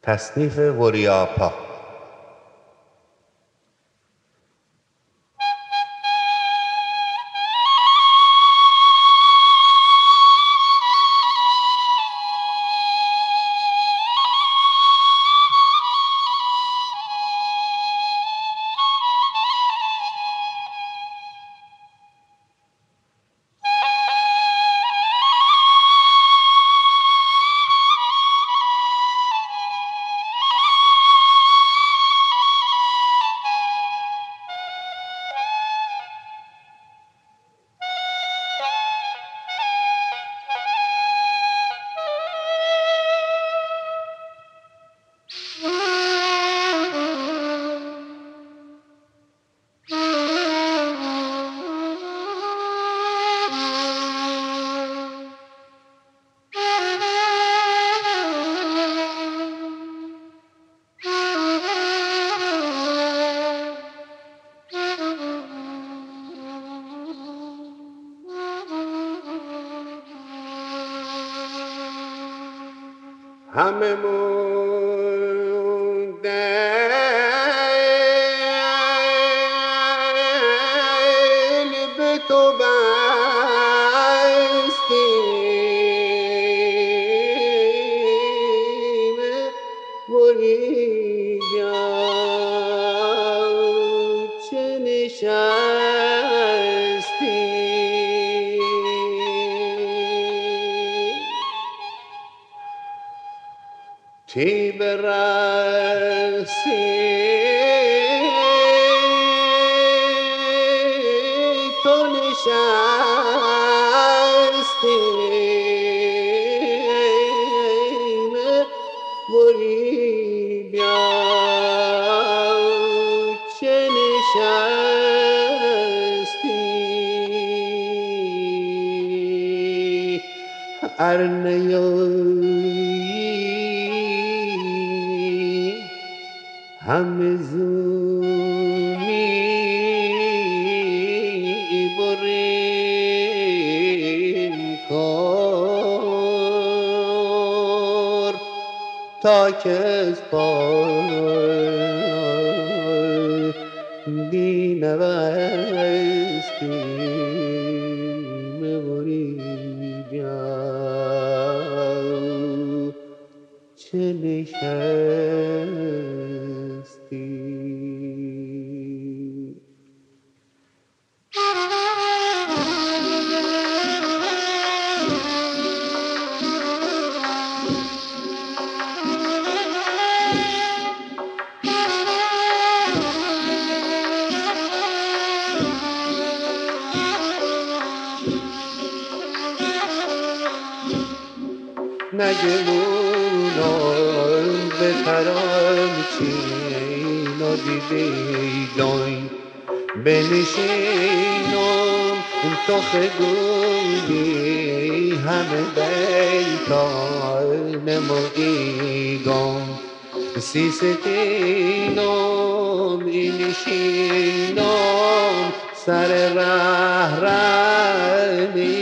تصنیف وریاپا. همه دل به تو بستیم بریدم چه نشستی تی برسی تو نشستیم بری بیا چه نشستی ارنیایی همه زومی بریم کار تا که از پای بینوستیم بریم چه نشستی نگمونم به ترانچین و دیدیدن بنشینم تو خگولی همه بیتان نمودیگم سیستینم اینشینم سر رهرنی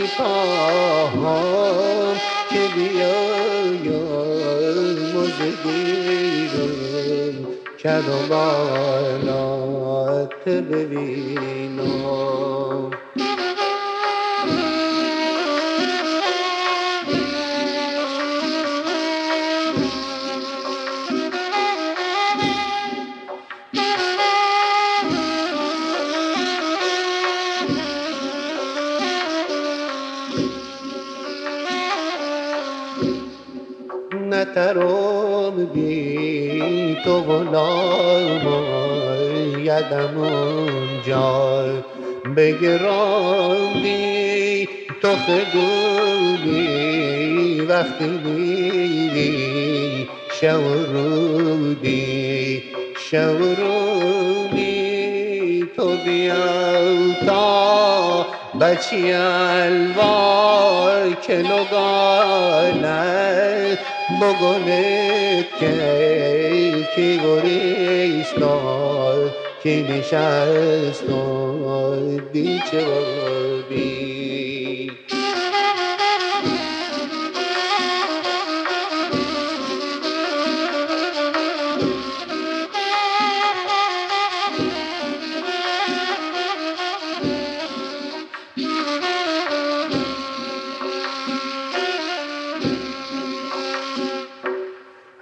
پاهم که بیایم و بگیرم کدومانات ببینم نترم بی تو غلام یدم اونجا بگرامی تو خگولی وقتی میری شورودی تو بیا تا بچی الوار که لگانه بگنه که گریستان که نشستان بیچه بی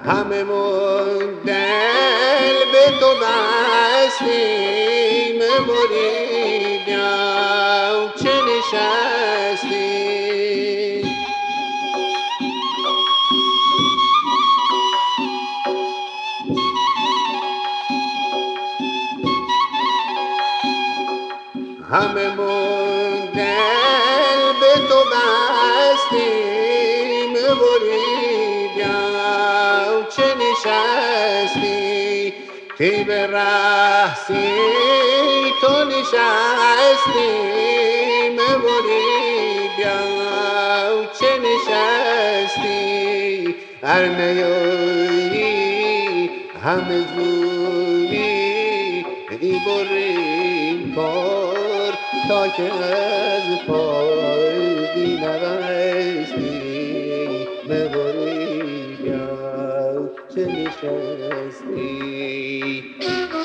همه دل به تو بستیم بریدم چه نشستی همه دل به تو بستیم بریدم چه نشستی تی به رحسی تو نشستیم بریدم چه نشستی ار نیایی همه زوری ای بریم کار تا که از پای نرستی مباریم چه نشستی